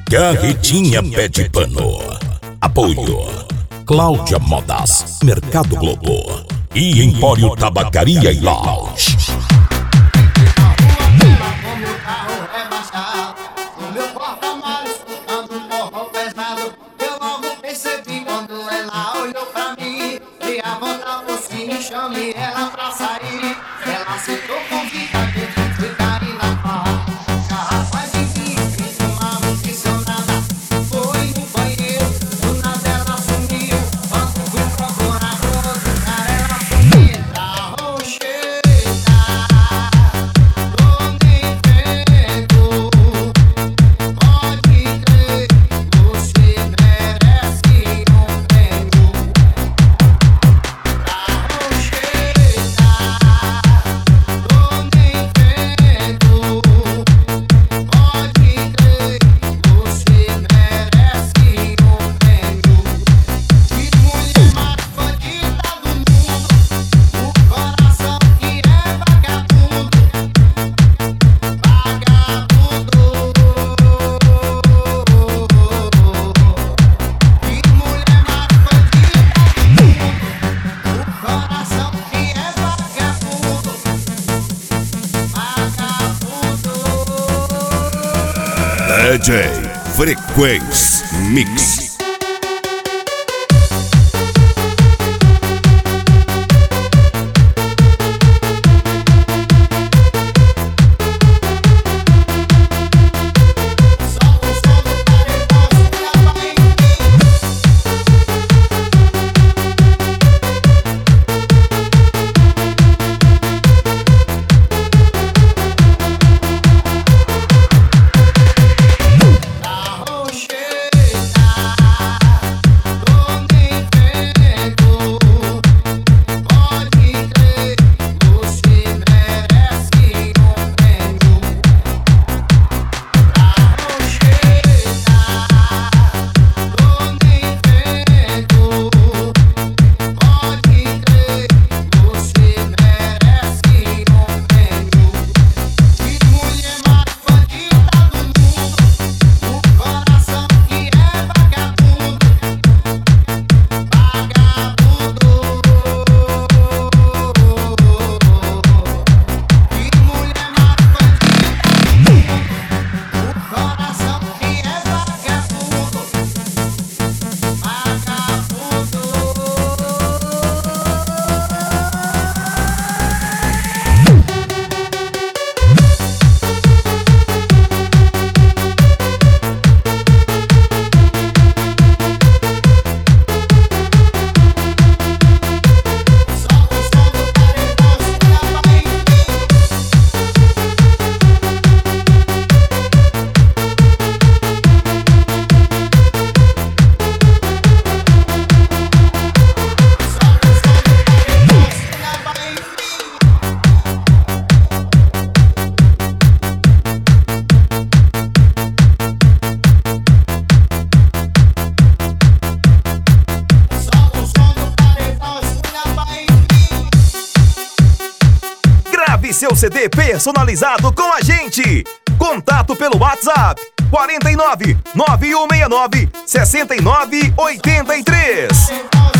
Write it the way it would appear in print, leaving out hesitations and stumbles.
Carretinha Pé de Pano. Apoio Cláudia Modas, Mercado Globo e Empório Tabacaria e Lounge. Chame ela pra sair. Ela aceitou convidar que a gente cair na farra. Rapaz, enfim, fez uma nutricionada. Foi no banheiro, do nada ela sumiu. Quando fui procurar outro cara, ela sumiu. Da rocheta, tô nem vendo. Pode crer, você merece um prêmio. DJ Frequência Mix. Seu CD personalizado com a gente. Contato pelo WhatsApp 49 9169 6983.